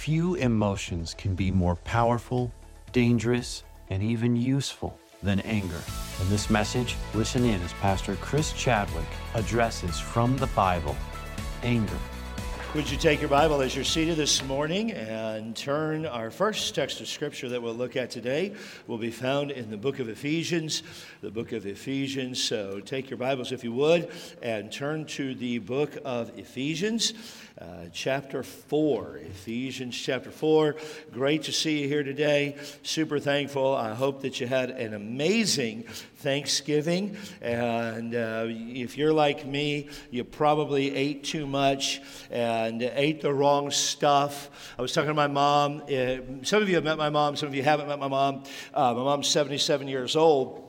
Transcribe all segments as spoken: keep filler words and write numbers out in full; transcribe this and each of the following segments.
Few emotions can be more powerful, dangerous, and even useful than anger. In this message, listen in as Pastor Chris Chadwick addresses from the Bible, anger. Would you take your Bible as you're seated this morning and turn our first text of Scripture that we'll look at today will be found in the book of Ephesians, the book of Ephesians. So take your Bibles, if you would, and turn to the book of Ephesians, uh, chapter four. Ephesians chapter four. Great to see you here today. Super thankful. I hope that you had an amazing Thanksgiving. And uh, if you're like me, you probably ate too much and ate the wrong stuff. I was talking to my mom. Uh, some of you have met my mom. Some of you haven't met my mom. Uh, my mom's seventy-seven years old.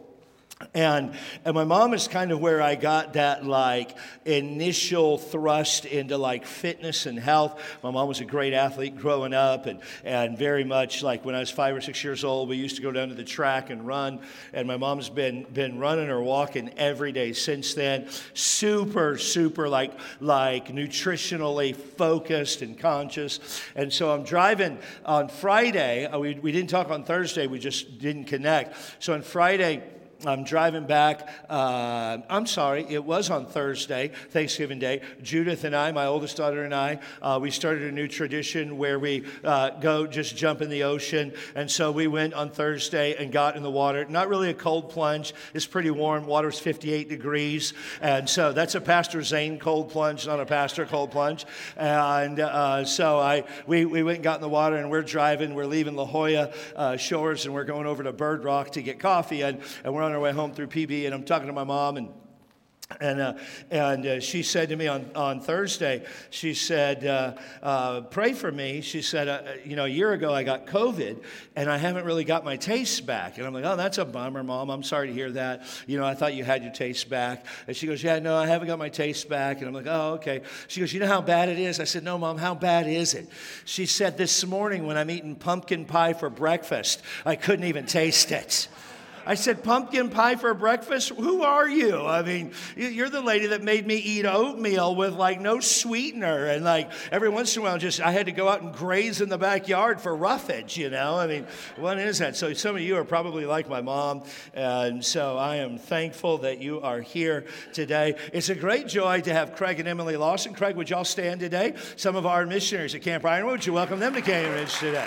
And and my mom is kind of where I got that like initial thrust into like fitness and health. My mom was a great athlete growing up, and, and very much like when I was five or six years old, we used to go down to the track and run. And my mom's been been running or walking every day since then. Super, super like like nutritionally focused and conscious. And so I'm driving on Friday. We we didn't talk on Thursday. We just didn't connect. So on Friday, I'm driving back, uh, I'm sorry, it was on Thursday, Thanksgiving Day. Judith and I, my oldest daughter and I, uh, we started a new tradition where we uh, go just jump in the ocean. And so we went on Thursday and got in the water. Not really a cold plunge. It's pretty warm. Water's fifty-eight degrees. And so that's a Pastor Zane cold plunge, not a pastor cold plunge. And uh, so I we, we went and got in the water, and we're driving. We're leaving La Jolla uh, Shores, and we're going over to Bird Rock to get coffee. And, and we're on our way home through P B, and I'm talking to my mom, and and uh, and uh, she said to me on, on Thursday, she said, uh, uh, pray for me. She said, uh, you know, a year ago I got COVID, and I haven't really got my taste back. And I'm like, oh, that's a bummer, Mom. I'm sorry to hear that. You know, I thought you had your taste back. And she goes, yeah, no, I haven't got my taste back. And I'm like, oh, okay. She goes, you know how bad it is? I said, no, Mom, how bad is it? She said, this morning when I'm eating pumpkin pie for breakfast, I couldn't even taste it. I said, pumpkin pie for breakfast? Who are you? I mean, you're the lady that made me eat oatmeal with like no sweetener. And like every once in a while, just I had to go out and graze in the backyard for roughage, you know? I mean, what is that? So some of you are probably like my mom. And so I am thankful that you are here today. It's a great joy to have Craig and Emily Lawson. Craig, would y'all stand today? Some of our missionaries at Camp Ironwood, would you welcome them to Canyon Ridge today?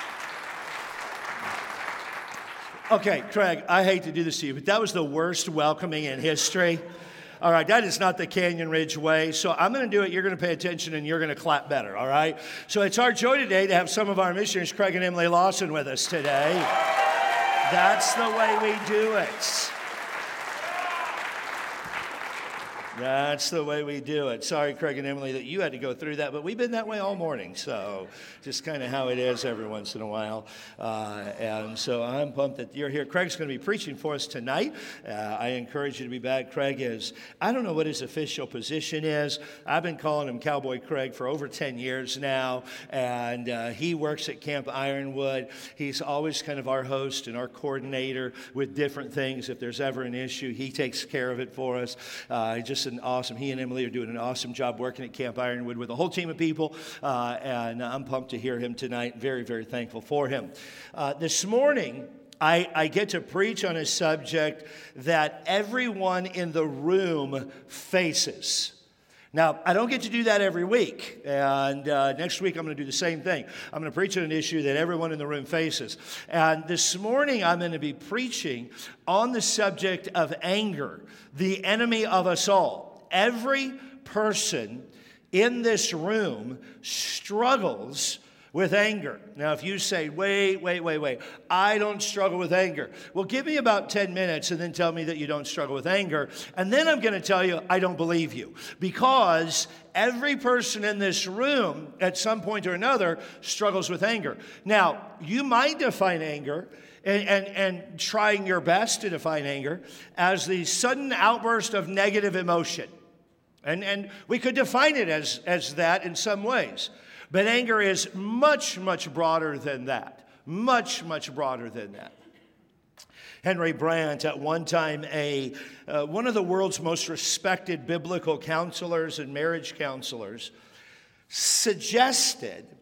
Okay, Craig, I hate to do this to you, but that was the worst welcoming in history. All right, that is not the Canyon Ridge way. So I'm going to do it. You're going to pay attention, and you're going to clap better, all right? So it's our joy today to have some of our missionaries, Craig and Emily Lawson, with us today. That's the way we do it. That's the way we do it. Sorry, Craig and Emily, that you had to go through that, but we've been that way all morning, so just kind of how it is every once in a while. Uh, and so I'm pumped that you're here. Craig's going to be preaching for us tonight. Uh, I encourage you to be back. Craig is, I don't know what his official position is. I've been calling him Cowboy Craig for over ten years now, and uh, he works at Camp Ironwood. He's always kind of our host and our coordinator with different things. If there's ever an issue, he takes care of it for us. Uh, just an awesome, he and Emily are doing an awesome job working at Camp Ironwood with a whole team of people, uh, and I'm pumped to hear him tonight. Very, very thankful for him. Uh, this morning, I, I get to preach on a subject that everyone in the room faces. Now, I don't get to do that every week, and uh, next week I'm going to do the same thing. I'm going to preach on an issue that everyone in the room faces. And this morning I'm going to be preaching on the subject of anger, the enemy of us all. Every person in this room struggles with anger. Now, if you say, wait, wait, wait, wait, I don't struggle with anger. Well, give me about ten minutes and then tell me that you don't struggle with anger. And then I'm going to tell you I don't believe you. Because every person in this room at some point or another struggles with anger. Now, you might define anger and, and, and trying your best to define anger as the sudden outburst of negative emotion. And, and we could define it as, as that in some ways. But anger is much, much broader than that. Much, much broader than that. Henry Brandt, at one time a uh, one of the world's most respected biblical counselors and marriage counselors, suggested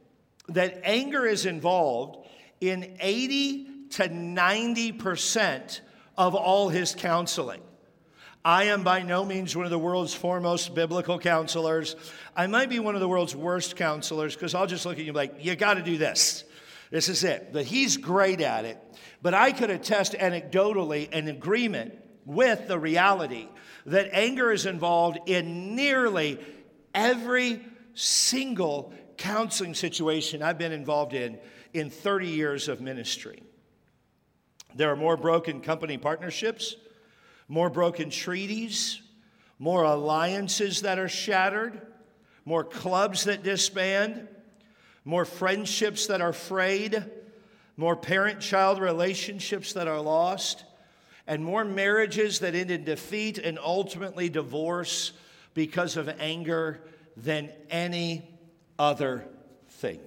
that anger is involved in eighty to ninety percent of all his counseling. I am by no means one of the world's foremost biblical counselors. I might be one of the world's worst counselors because I'll just look at you like, you got to do this. This is it. But he's great at it. But I could attest anecdotally an agreement with the reality that anger is involved in nearly every single counseling situation I've been involved in in thirty years of ministry. There are more broken company partnerships, more broken treaties, more alliances that are shattered, more clubs that disband, more friendships that are frayed, more parent-child relationships that are lost, and more marriages that end in defeat and ultimately divorce because of anger than any other thing.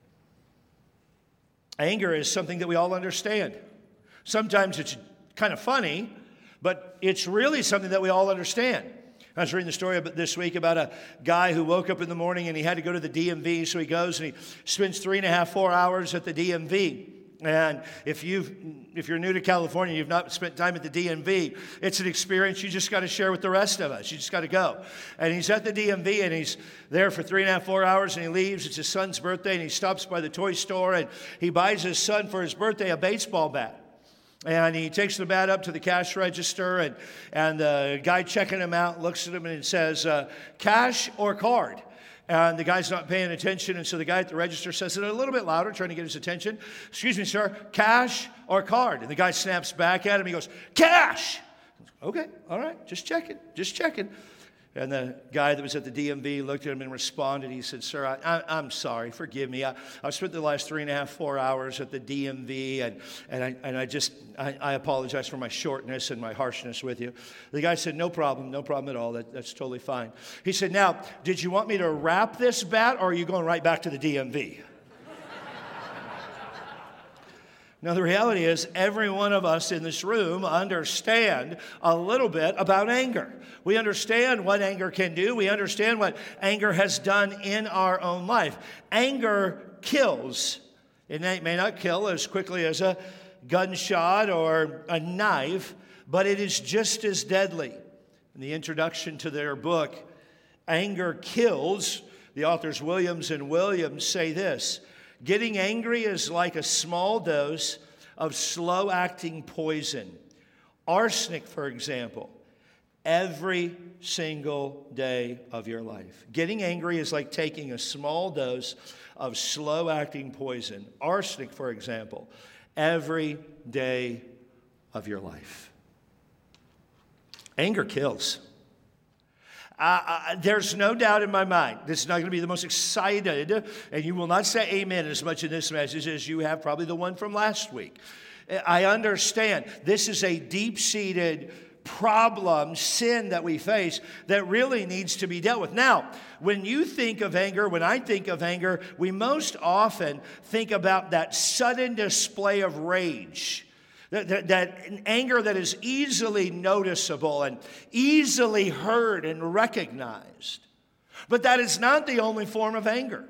Anger is something that we all understand. Sometimes it's kind of funny, but it's really something that we all understand. I was reading the story this week about a guy who woke up in the morning and he had to go to the D M V, so he goes and he spends three and a half, four hours at the D M V. And if you've, if you're new to California, you've not spent time at the D M V, it's an experience you just got to share with the rest of us. You just got to go. And he's at the D M V and he's there for three and a half, four hours and he leaves. It's his son's birthday and he stops by the toy store and he buys his son for his birthday a baseball bat. And he takes the bat up to the cash register, and, and the guy checking him out looks at him and says, uh, cash or card? And the guy's not paying attention, and so the guy at the register says it a little bit louder, trying to get his attention. Excuse me, sir, cash or card? And the guy snaps back at him. He goes, cash! Okay, all right, just checking, just checking. And the guy that was at the D M V looked at him and responded. He said, sir, I, I, I'm sorry. Forgive me. I, I spent the last three and a half, four hours at the D M V, and, and, I, and I just, I, I apologize for my shortness and my harshness with you. The guy said, no problem, no problem at all. That, that's totally fine. He said, now, did you want me to wrap this bat, or are you going right back to the D M V? Now, the reality is every one of us in this room understand a little bit about anger. We understand what anger can do. We understand what anger has done in our own life. Anger kills. It may not kill as quickly as a gunshot or a knife, but it is just as deadly. In the introduction to their book, Anger Kills, the authors Williams and Williams say this: getting angry is like a small dose of slow-acting poison. Arsenic, for example, every single day of your life. Getting angry is like taking a small dose of slow-acting poison. Arsenic, for example, every day of your life. Anger kills. Uh, uh, there's no doubt in my mind, this is not going to be the most excited, and you will not say amen as much in this message as you have probably the one from last week. I understand this is a deep-seated problem, sin that we face that really needs to be dealt with. Now, when you think of anger, when I think of anger, we most often think about that sudden display of rage. That, that, that anger that is easily noticeable and easily heard and recognized. But that is not the only form of anger.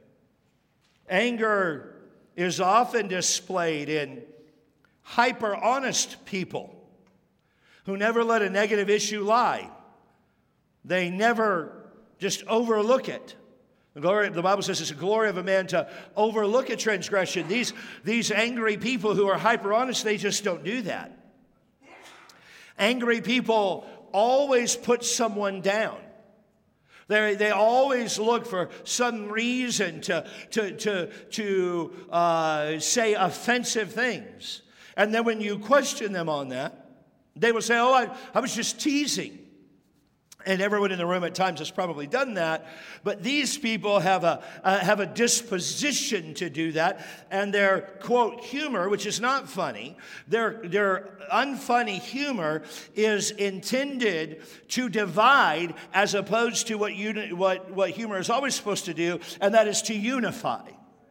Anger is often displayed in hyper-honest people who never let a negative issue lie. They never just overlook it. The, glory, the Bible says it's a glory of a man to overlook a transgression. These, these angry people who are hyper-honest, they just don't do that. Angry people always put someone down. They, they always look for some reason to, to, to, to uh, say offensive things. And then when you question them on that, they will say, oh, I, I was just teasing. And everyone in the room at times has probably done that. But these people have a, uh, have a disposition to do that. And their, quote, humor, which is not funny, their, their unfunny humor is intended to divide as opposed to what, uni- what, what humor is always supposed to do, and that is to unify.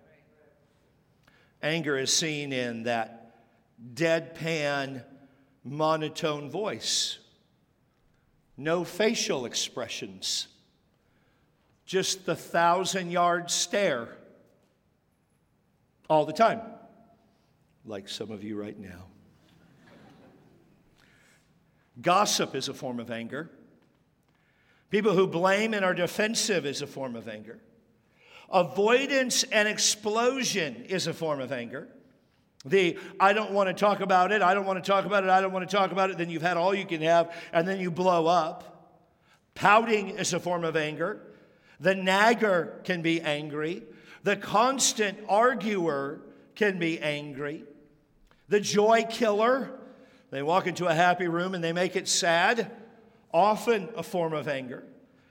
Anger is seen in that deadpan, monotone voice. No facial expressions, just the thousand-yard stare. all the time, like some of you right now. Gossip is a form of anger. People who blame and are defensive is a form of anger. Avoidance and explosion is a form of anger. The, I don't want to talk about it, I don't want to talk about it, I don't want to talk about it, then you've had all you can have, and then you blow up. Pouting is a form of anger. The nagger can be angry. The constant arguer can be angry. The joy killer, they walk into a happy room and they make it sad, often a form of anger.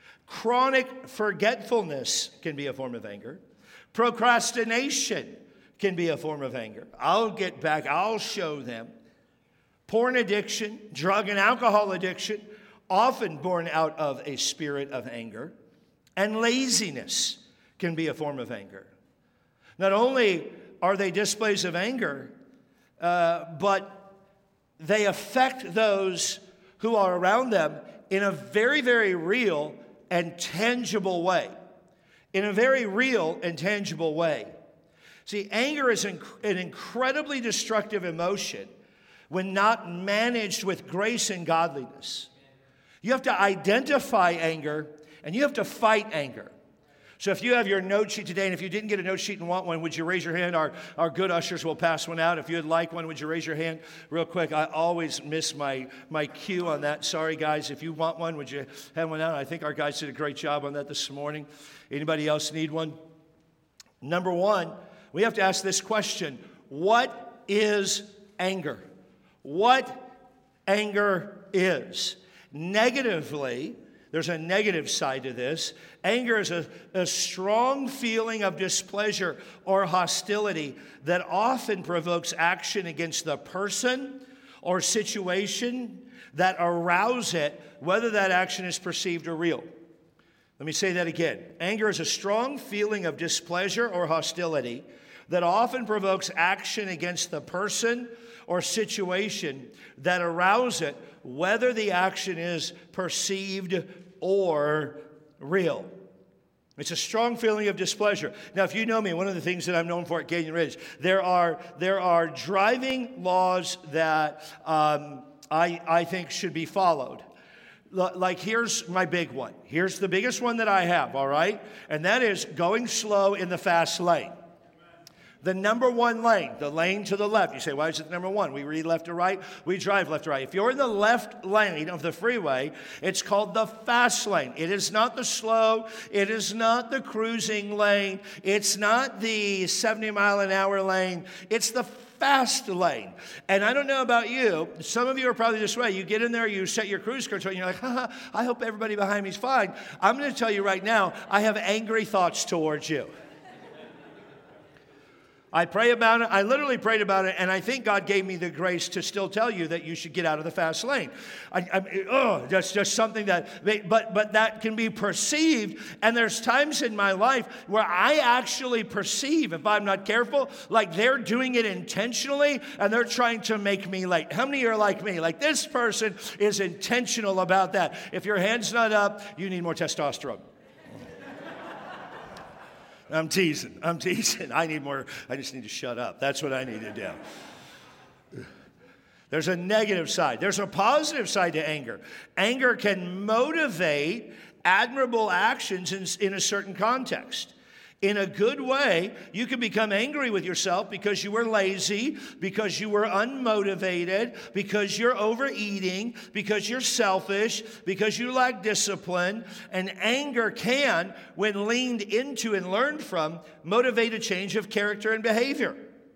Chronic forgetfulness can be a form of anger. Procrastination can be a form of anger. I'll get back, I'll show them. Porn addiction, drug and alcohol addiction, often born out of a spirit of anger. And laziness can be a form of anger. Not only are they displays of anger, uh, but they affect those who are around them in a very, very real and tangible way. In a very real and tangible way. See, anger is an incredibly destructive emotion when not managed with grace and godliness. You have to identify anger, and you have to fight anger. So if you have your note sheet today, and if you didn't get a note sheet and want one, would you raise your hand? Our, our good ushers will pass one out. If you'd like one, would you raise your hand real quick? I always miss my, my cue on that. Sorry, guys. If you want one, would you have one out? I think our guys did a great job on that this morning. Anybody else need one? Number one, we have to ask this question. What is anger? What anger is? Negatively, there's a negative side to this. Anger is a, a strong feeling of displeasure or hostility that often provokes action against the person or situation that arouse it, whether that action is perceived or real. Let me say that again. Anger is a strong feeling of displeasure or hostility that often provokes action against the person or situation that arouse it, whether the action is perceived or real. It's a strong feeling of displeasure. Now, if you know me, one of the things that I'm known for at Canyon Ridge, there are, there are driving laws that um, I, I think should be followed. Like, here's my big one. Here's the biggest one that I have, all right? And that is going slow in the fast lane. The number one lane, the lane to the left. You say, why is it number one? We read left to right. We drive left to right. If you're in the left lane of the freeway, it's called the fast lane. It is not the slow. It is not the cruising lane. It's not the seventy mile an hour lane. It's the fast lane. And I don't know about you. Some of you are probably this way. You get in there, you set your cruise control, and you're like, haha, I hope everybody behind me is fine. I'm going to tell you right now, I have angry thoughts towards you. I pray about it. I literally prayed about it, and I think God gave me the grace to still tell you that you should get out of the fast lane. I, I, oh, that's just something that, but but that can be perceived. And there's times in my life where I actually perceive, if I'm not careful, like they're doing it intentionally, and they're trying to make me late. How many are like me? Like, this person is intentional about that. If your hand's not up, you need more testosterone. I'm teasing. I'm teasing. I need more. I just need to shut up. That's what I need to do. There's a negative side. There's a positive side to anger. Anger can motivate admirable actions in, in a certain context. In a good way, you can become angry with yourself because you were lazy, because you were unmotivated, because you're overeating, because you're selfish, because you lack discipline. And anger can, when leaned into and learned from, motivate a change of character and behavior.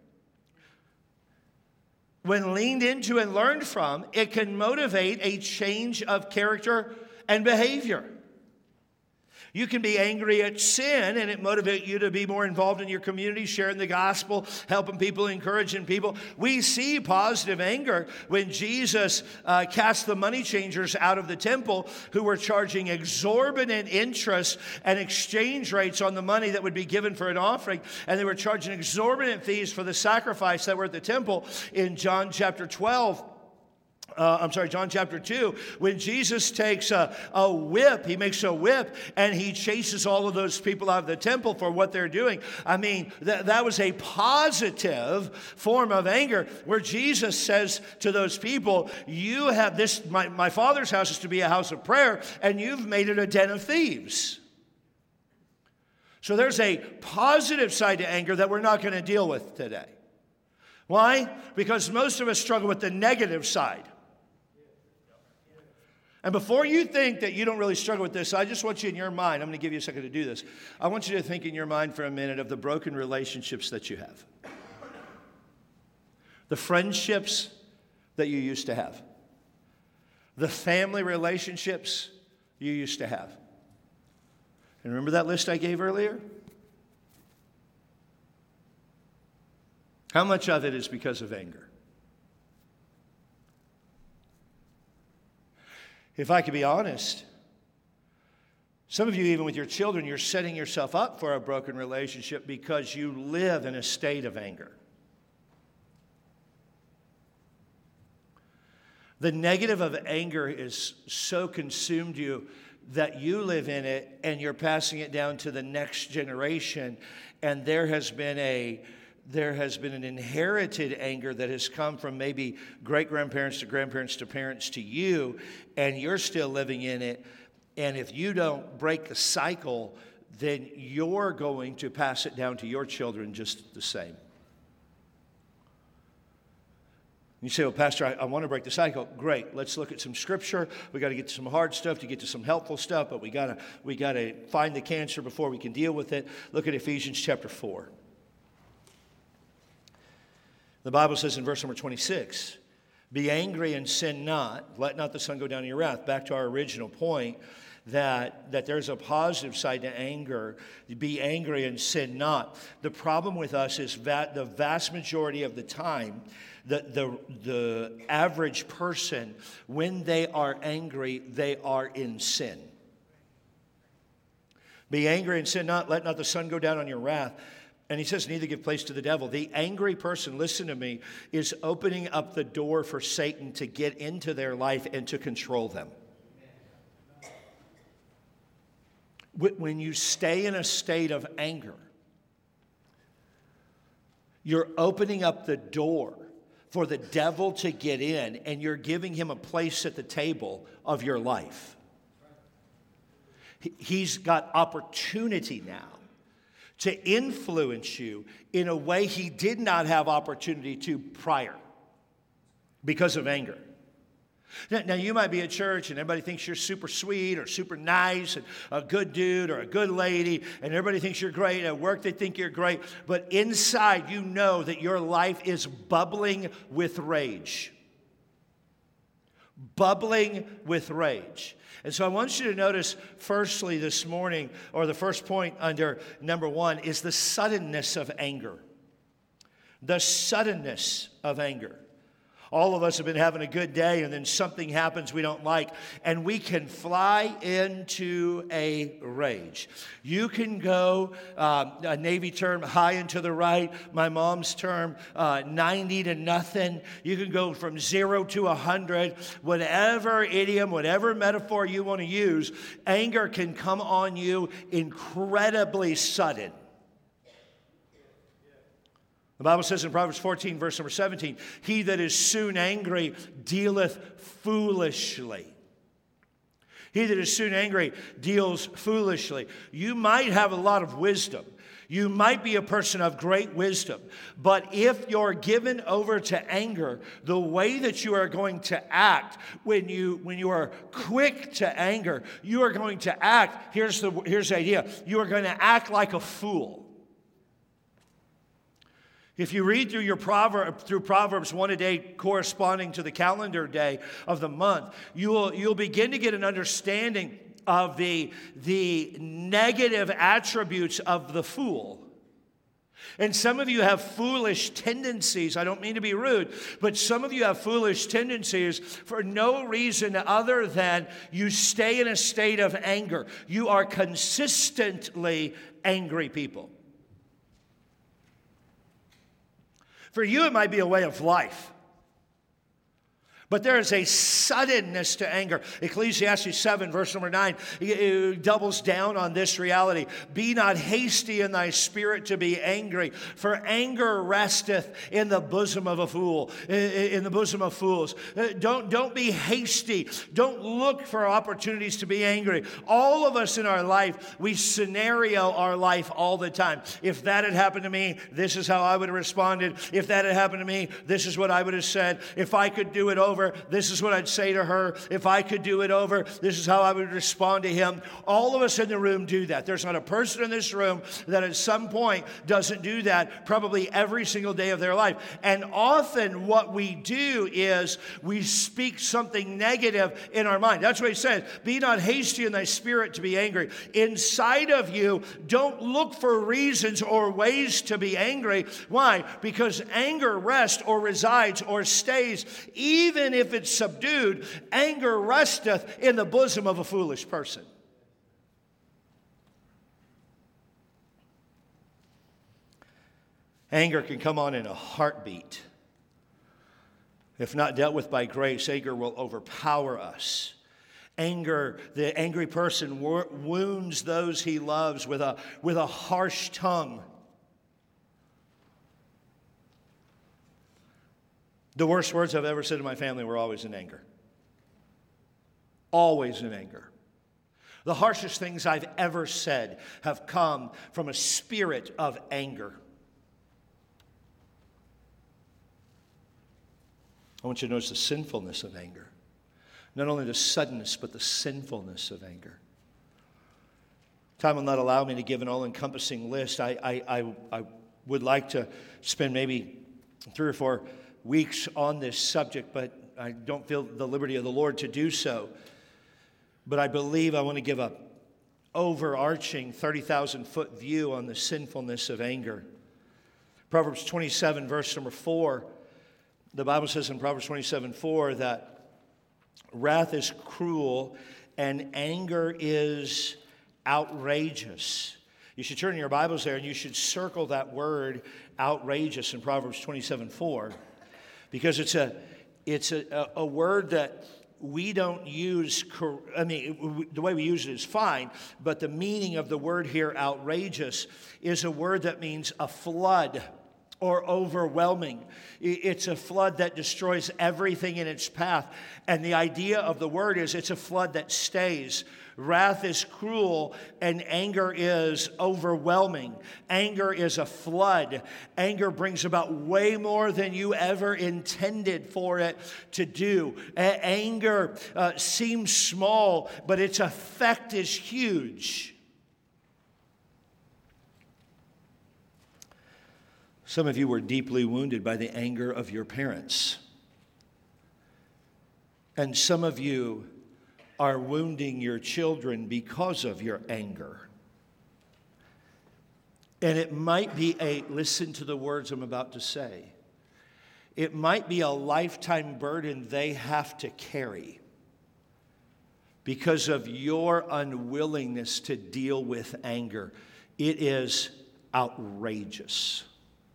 When leaned into and learned from, it can motivate a change of character and behavior. You can be angry at sin, and it motivates you to be more involved in your community, sharing the gospel, helping people, encouraging people. We see positive anger when Jesus uh, cast the money changers out of the temple, who were charging exorbitant interest and exchange rates on the money that would be given for an offering. And they were charging exorbitant fees for the sacrifice that were at the temple. In John chapter twelve, Uh, I'm sorry, John chapter two, when Jesus takes a, a whip, he makes a whip, and he chases all of those people out of the temple for what they're doing. I mean, th- that was a positive form of anger, where Jesus says to those people, you have this, my, my Father's house is to be a house of prayer, and you've made it a den of thieves. So there's a positive side to anger that we're not going to deal with today. Why? Because most of us struggle with the negative side. And before you think that you don't really struggle with this, I just want you in your mind, I'm going to give you a second to do this. I want you to think in your mind for a minute of the broken relationships that you have. The friendships that you used to have. The family relationships you used to have. And remember that list I gave earlier? How much of it is because of anger? If I could be honest, some of you, even with your children, you're setting yourself up for a broken relationship because you live in a state of anger. The negative of anger is so consumed you that you live in it and you're passing it down to the next generation, and there has been a There has been an inherited anger that has come from maybe great-grandparents to grandparents to parents to you, and you're still living in it. And if you don't break the cycle, then you're going to pass it down to your children just the same. You say, well, Pastor, I, I want to break the cycle. Great. Let's look at some scripture. We got to get to some hard stuff to get to some helpful stuff, but we got to we got to find the cancer before we can deal with it. Look at Ephesians chapter four. The Bible says in verse number twenty-six, be angry and sin not. Let not the sun go down in your wrath. Back to our original point that, that there's a positive side to anger. Be angry and sin not. The problem with us is that the vast majority of the time, the, the, the average person, when they are angry, they are in sin. Be angry and sin not. Let not the sun go down on your wrath. And he says, neither give place to the devil. The angry person, listen to me, is opening up the door for Satan to get into their life and to control them. When you stay in a state of anger, you're opening up the door for the devil to get in, and you're giving him a place at the table of your life. He's got opportunity now to influence you in a way he did not have opportunity to prior because of anger. Now, now, you might be at church and everybody thinks you're super sweet or super nice and a good dude or a good lady, and everybody thinks you're great. At work, they think you're great. But inside, you know that your life is bubbling with rage. Bubbling with rage. And so I want you to notice, firstly, this morning, or the first point under number one, is the suddenness of anger. The suddenness of anger. All of us have been having a good day, and then something happens we don't like, and we can fly into a rage. You can go, uh, a Navy term, high and to the right. My mom's term, uh, ninety to nothing. You can go from zero to one hundred. Whatever idiom, whatever metaphor you want to use, anger can come on you incredibly sudden. The Bible says in Proverbs fourteen, verse number seventeen, he that is soon angry dealeth foolishly. He that is soon angry deals foolishly. You might have a lot of wisdom. You might be a person of great wisdom. But if you're given over to anger, the way that you are going to act when you, when you are quick to anger, you are going to act, here's the, here's the idea, you are going to act like a fool. If you read through your proverb, through Proverbs one a day corresponding to the calendar day of the month, you will, you'll begin to get an understanding of the, the negative attributes of the fool. And some of you have foolish tendencies. I don't mean to be rude, but some of you have foolish tendencies for no reason other than you stay in a state of anger. You are consistently angry people. For you, it might be a way of life. But there is a suddenness to anger. Ecclesiastes seven, verse number nine, it doubles down on this reality. Be not hasty in thy spirit to be angry, for anger resteth in the bosom of a fool, in the bosom of fools. Don't, don't be hasty. Don't look for opportunities to be angry. All of us in our life, we scenario our life all the time. If that had happened to me, this is how I would have responded. If that had happened to me, this is what I would have said. If I could do it over, this is what I'd say to her. If I could do it over, this is how I would respond to him. All of us in the room do that. There's not a person in this room that at some point doesn't do that, probably every single day of their life. And often what we do is we speak something negative in our mind. That's what he says. Be not hasty in thy spirit to be angry. Inside of you, don't look for reasons or ways to be angry. Why? Because anger rests or resides or stays, even if it's subdued. Anger resteth in the bosom of a foolish person. Anger can come on in a heartbeat. If not dealt with by grace, anger will overpower us. Anger, the angry person wo- wounds those he loves with a, with a harsh tongue. The worst words I've ever said to my family were always in anger. Always in anger. The harshest things I've ever said have come from a spirit of anger. I want you to notice the sinfulness of anger. Not only the suddenness, but the sinfulness of anger. Time will not allow me to give an all-encompassing list. I, I, I, I would like to spend maybe three or four weeks on this subject, but I don't feel the liberty of the Lord to do so. But I believe I want to give a overarching thirty thousand foot view on the sinfulness of anger. Proverbs twenty-seven, verse number four. The Bible says in Proverbs twenty-seven, four that wrath is cruel and anger is outrageous. You should turn your Bibles there and you should circle that word outrageous in Proverbs twenty-seven, four, because it's a it's a, a word that we don't use. I mean, the way we use it is fine, but the meaning of the word here, outrageous, is a word that means a flood or overwhelming. It's a flood that destroys everything in its path. And the idea of the word is it's a flood that stays. Wrath is cruel and anger is overwhelming. Anger is a flood. Anger brings about way more than you ever intended for it to do. A- anger uh, seems small, but its effect is huge. Some of you were deeply wounded by the anger of your parents. And some of you are wounding your children because of your anger. And it might be a, listen to the words I'm about to say, it might be a lifetime burden they have to carry because of your unwillingness to deal with anger. It is outrageous.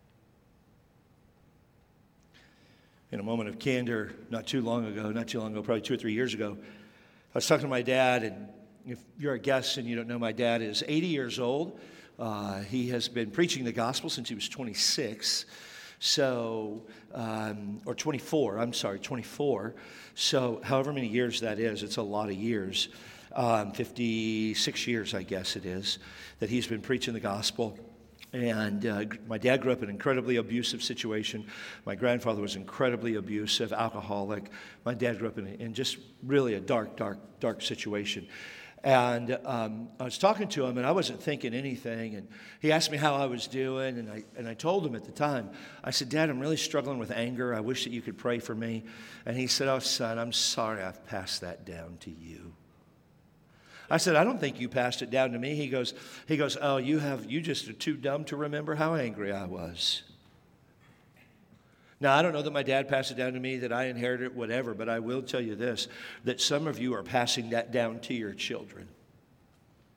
In a moment of candor, not too long ago, not too long ago, probably two or three years ago, I was talking to my dad, and if you're a guest and you don't know, my dad is eighty years old. Uh, he has been preaching the gospel since he was twenty-six, so, um, or twenty-four, I'm sorry, twenty-four. So however many years that is, it's a lot of years. Um, fifty-six years, I guess it is, that he's been preaching the gospel. And uh, my dad grew up in an incredibly abusive situation. My grandfather was incredibly abusive, alcoholic. My dad grew up in, in just really a dark, dark, dark situation. And um, I was talking to him, and I wasn't thinking anything. And he asked me how I was doing, and I and I told him at the time. I said, Dad, I'm really struggling with anger. I wish that you could pray for me. And he said, oh, son, I'm sorry I've passed that down to you. I said, I don't think you passed it down to me. He goes, he goes, oh, you have, you just are too dumb to remember how angry I was. Now, I don't know that my dad passed it down to me, that I inherited whatever, but I will tell you this, that some of you are passing that down to your children.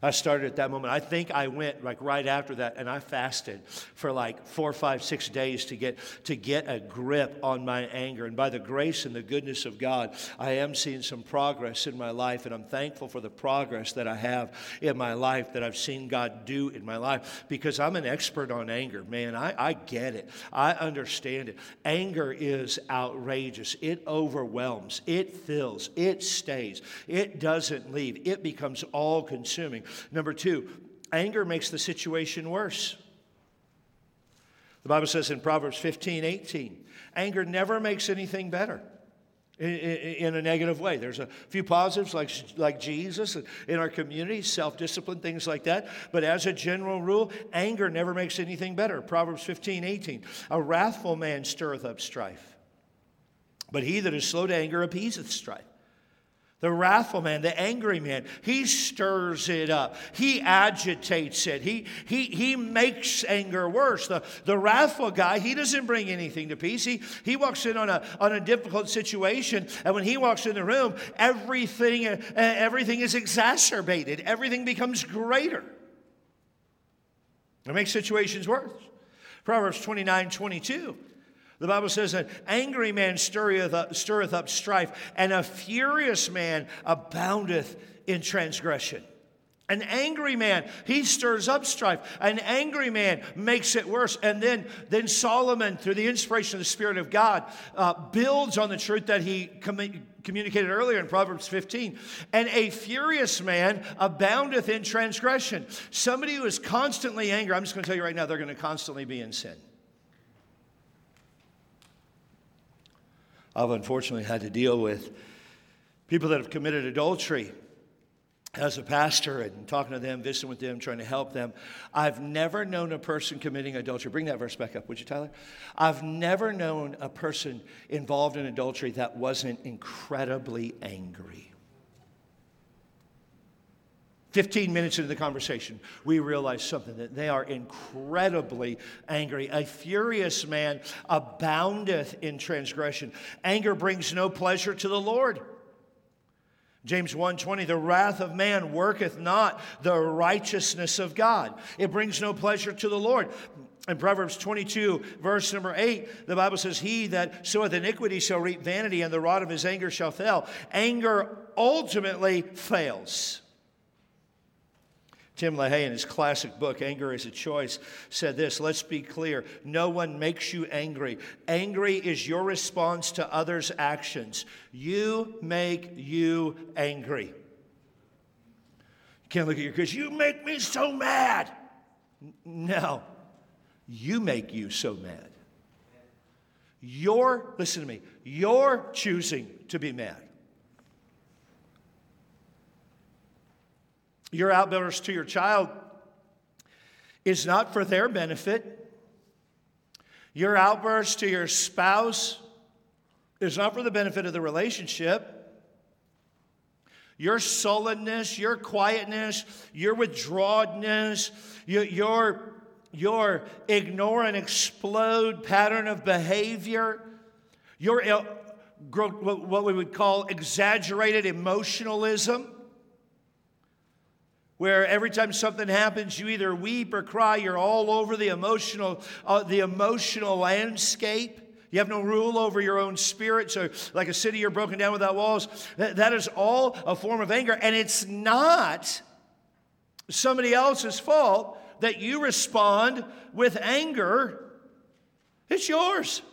I started at that moment. I think I went like right after that, and I fasted for like four, five, six days to get to get a grip on my anger. And by the grace and the goodness of God, I am seeing some progress in my life, and I'm thankful for the progress that I have in my life, that I've seen God do in my life, because I'm an expert on anger. Man, I, I get it. I understand it. Anger is outrageous. It overwhelms. It fills. It stays. It doesn't leave. It becomes all-consuming. Number two, anger makes the situation worse. The Bible says in Proverbs fifteen eighteen, anger never makes anything better in, in, in a negative way. There's a few positives like, like Jesus in our community, self-discipline, things like that. But as a general rule, anger never makes anything better. Proverbs fifteen eighteen, a wrathful man stirreth up strife, but he that is slow to anger appeaseth strife. The wrathful man, the angry man, he stirs it up. He agitates it. He, he, he makes anger worse. The, the wrathful guy, he doesn't bring anything to peace. He, he walks in on a, on a difficult situation, and when he walks in the room, everything, uh, everything is exacerbated. Everything becomes greater. It makes situations worse. Proverbs twenty-nine twenty-two. The Bible says, an angry man stirreth up, stirreth up strife, and a furious man aboundeth in transgression. An angry man, he stirs up strife. An angry man makes it worse. And then, then Solomon, through the inspiration of the Spirit of God, uh, builds on the truth that he com- communicated earlier in Proverbs fifteen. And a furious man aboundeth in transgression. Somebody who is constantly angry, I'm just going to tell you right now, they're going to constantly be in sin. I've unfortunately had to deal with people that have committed adultery as a pastor, and talking to them, visiting with them, trying to help them. I've never known a person committing adultery. Bring that verse back up, would you, Tyler? I've never known a person involved in adultery that wasn't incredibly angry. Fifteen minutes into the conversation, we realize something, that they are incredibly angry. A furious man aboundeth in transgression. Anger brings no pleasure to the Lord. James one twenty, the wrath of man worketh not the righteousness of God. It brings no pleasure to the Lord. In Proverbs twenty-two, verse number eight, the Bible says, he that soweth iniquity shall reap vanity, and the rod of his anger shall fail. Anger ultimately fails. Tim LaHaye, in his classic book, Anger is a Choice, said this, let's be clear, no one makes you angry. Angry is your response to others' actions. You make you angry. You can't look at your kids, you make me so mad. No, you make you so mad. You're, listen to me, you're choosing to be mad. Your outburst to your child is not for their benefit. Your outburst to your spouse is not for the benefit of the relationship. Your sullenness, your quietness, your withdrawedness, your, your, your ignore and explode pattern of behavior, your what we would call exaggerated emotionalism, where every time something happens, you either weep or cry. You're all over the emotional, uh, the emotional landscape. You have no rule over your own spirit. So like a city, you're broken down without walls. That, that is all a form of anger. And it's not somebody else's fault that you respond with anger. It's yours.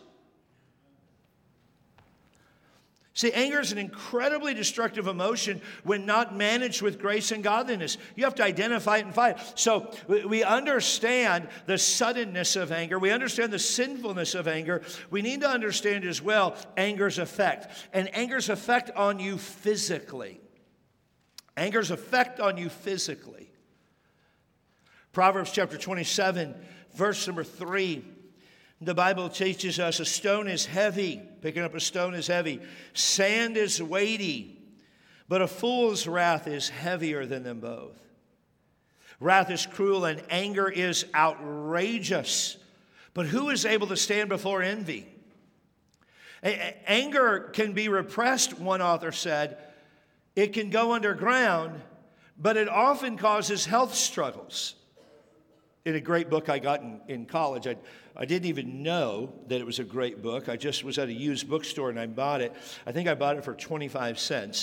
See, anger is an incredibly destructive emotion when not managed with grace and godliness. You have to identify it and fight it. So we understand the suddenness of anger. We understand the sinfulness of anger. We need to understand as well anger's effect. And anger's effect on you physically. Anger's effect on you physically. Proverbs chapter twenty-seven, verse number three. The Bible teaches us a stone is heavy. Picking up a stone is heavy. Sand is weighty. But a fool's wrath is heavier than them both. Wrath is cruel and anger is outrageous. But who is able to stand before envy? A- anger can be repressed, one author said. It can go underground, but it often causes health struggles. In a great book I got in, in college, I, I didn't even know that it was a great book. I just was at a used bookstore and I bought it. I think I bought it for twenty-five cents.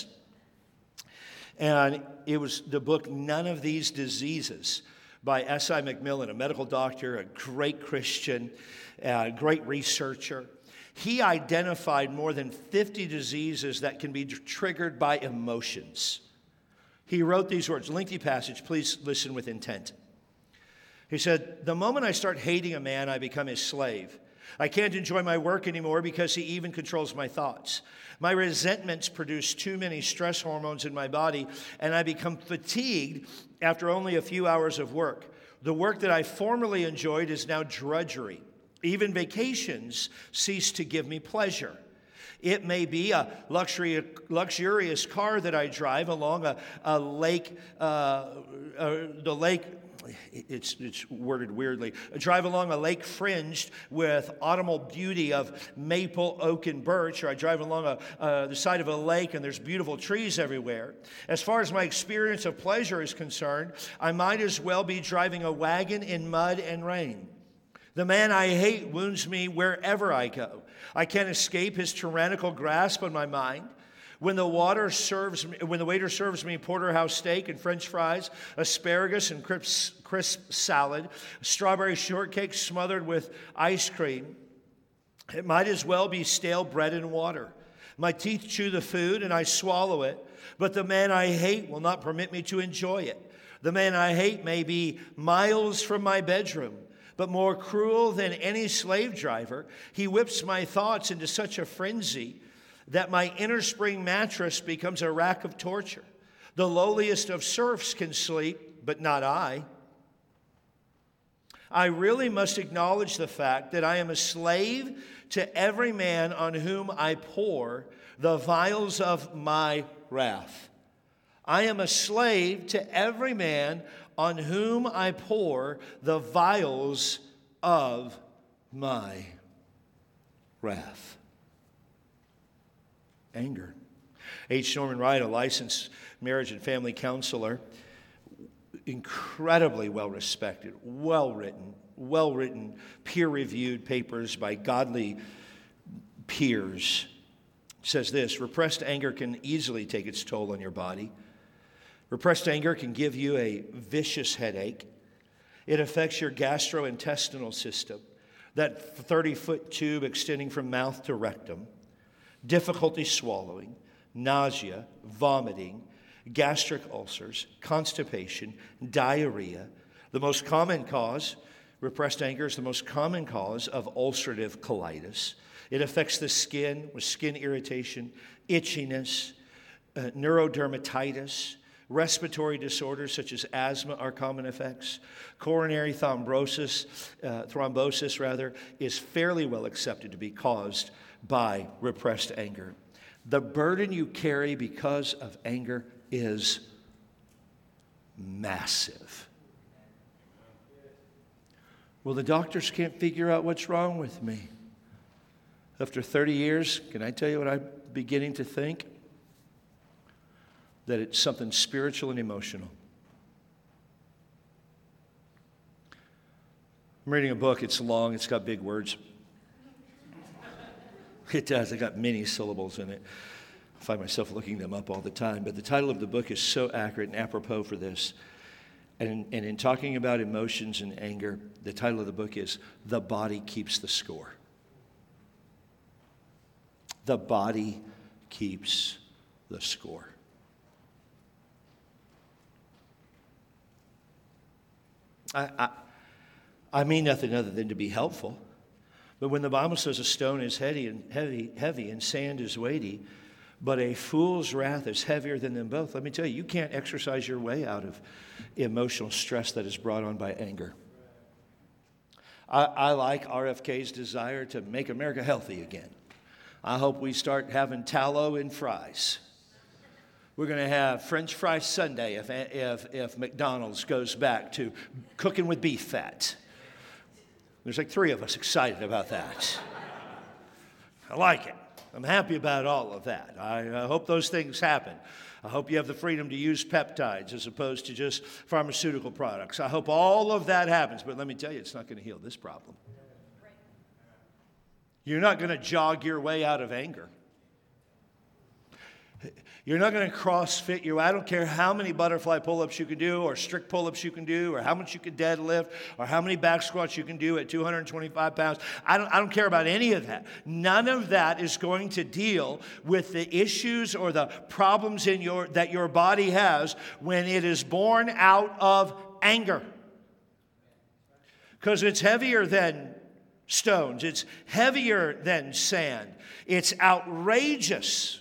And it was the book None of These Diseases by S I McMillan, a medical doctor, a great Christian, a great researcher. He identified more than fifty diseases that can be triggered by emotions. He wrote these words, lengthy passage, please listen with intent. He said, the moment I start hating a man, I become his slave. I can't enjoy my work anymore because he even controls my thoughts. My resentments produce too many stress hormones in my body, and I become fatigued after only a few hours of work. The work that I formerly enjoyed is now drudgery. Even vacations cease to give me pleasure. It may be a luxury, luxurious car that I drive along a, a lake, uh, uh, the lake, it's, it's worded weirdly, I drive along a lake fringed with autumnal beauty of maple, oak, and birch, or I drive along a, uh, the side of a lake and there's beautiful trees everywhere. As far as my experience of pleasure is concerned, I might as well be driving a wagon in mud and rain. The man I hate wounds me wherever I go. I can't escape his tyrannical grasp on my mind. When the water serves me, when the waiter serves me porterhouse steak and French fries, asparagus and crisp, crisp salad, strawberry shortcake smothered with ice cream, it might as well be stale bread and water. My teeth chew the food and I swallow it, but the man I hate will not permit me to enjoy it. The man I hate may be miles from my bedroom, but more cruel than any slave driver, he whips my thoughts into such a frenzy that my inner spring mattress becomes a rack of torture. The lowliest of serfs can sleep, but not I. I really must acknowledge the fact that I am a slave to every man on whom I pour the vials of my wrath. I am a slave to every man on whom I pour the vials of my wrath. Anger. H. Norman Wright, a licensed marriage and family counselor, incredibly well-respected, well-written, well-written, peer-reviewed papers by godly peers, says this: repressed anger can easily take its toll on your body. Repressed anger can give you a vicious headache. It affects your gastrointestinal system, that thirty-foot tube extending from mouth to rectum. Difficulty swallowing, nausea, vomiting, gastric ulcers, constipation, diarrhea. The most common cause, repressed anger is the most common cause of ulcerative colitis. It affects the skin with skin irritation, itchiness, uh, neurodermatitis. Respiratory disorders such as asthma are common effects. Coronary thrombosis, uh, thrombosis rather, is fairly well accepted to be caused by repressed anger. The burden you carry because of anger is massive. Well, the doctors can't figure out what's wrong with me. After thirty years, can I tell you what I'm beginning to think? That it's something spiritual and emotional. I'm reading a book. It's long. It's got big words. It does. It got many syllables in it. I find myself looking them up all the time. But the title of the book is so accurate and apropos for this. And, and in talking about emotions and anger, the title of the book is The Body Keeps the Score. The body keeps the score. I, I, I mean nothing other than to be helpful. But when the Bible says a stone is heavy and heavy, heavy and sand is weighty, but a fool's wrath is heavier than them both, let me tell you, you can't exercise your way out of emotional stress that is brought on by anger. I, I like R F K's desire to make America healthy again. I hope we start having tallow in fries. We're going to have French fry Sunday if, if, if McDonald's goes back to cooking with beef fat. There's like three of us excited about that. I like it. I'm happy about all of that. I uh, hope those things happen. I hope you have the freedom to use peptides as opposed to just pharmaceutical products. I hope all of that happens. But let me tell you, it's not going to heal this problem. You're not going to jog your way out of anger. You're not going to CrossFit you. I don't care how many butterfly pull-ups you can do or strict pull-ups you can do or how much you can deadlift or how many back squats you can do at two hundred twenty-five pounds. I don't, I don't care about any of that. None of that is going to deal with the issues or the problems in your that your body has when it is born out of anger. Because it's heavier than stones. It's heavier than sand. It's outrageous.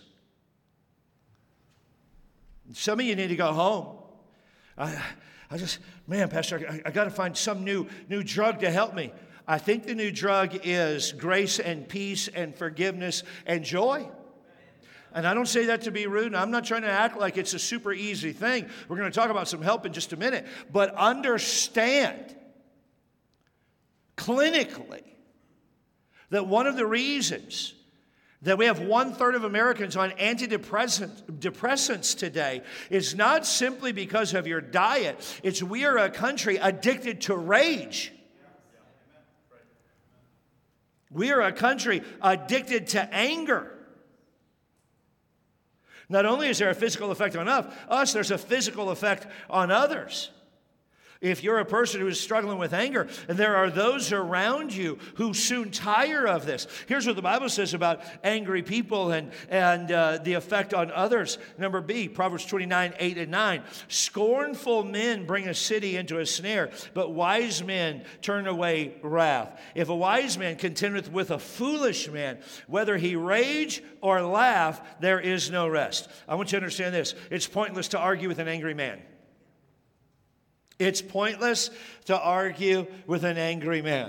Some of you need to go home. I, I just, man, Pastor, I, I got to find some new, new drug to help me. I think the new drug is grace and peace and forgiveness and joy. And I don't say that to be rude. I'm not trying to act like it's a super easy thing. We're going to talk about some help in just a minute. But understand clinically that one of the reasons that we have one-third of Americans on antidepressants depressants today is not simply because of your diet. It's we are a country addicted to rage. We are a country addicted to anger. Not only is there a physical effect on us, there's a physical effect on others. If you're a person who is struggling with anger, and there are those around you who soon tire of this. Here's what the Bible says about angry people and, and uh, the effect on others. Number B, Proverbs twenty-nine, eight and nine. Scornful men bring a city into a snare, but wise men turn away wrath. If a wise man contendeth with a foolish man, whether he rage or laugh, there is no rest. I want you to understand this. It's pointless to argue with an angry man. It's pointless to argue with an angry man.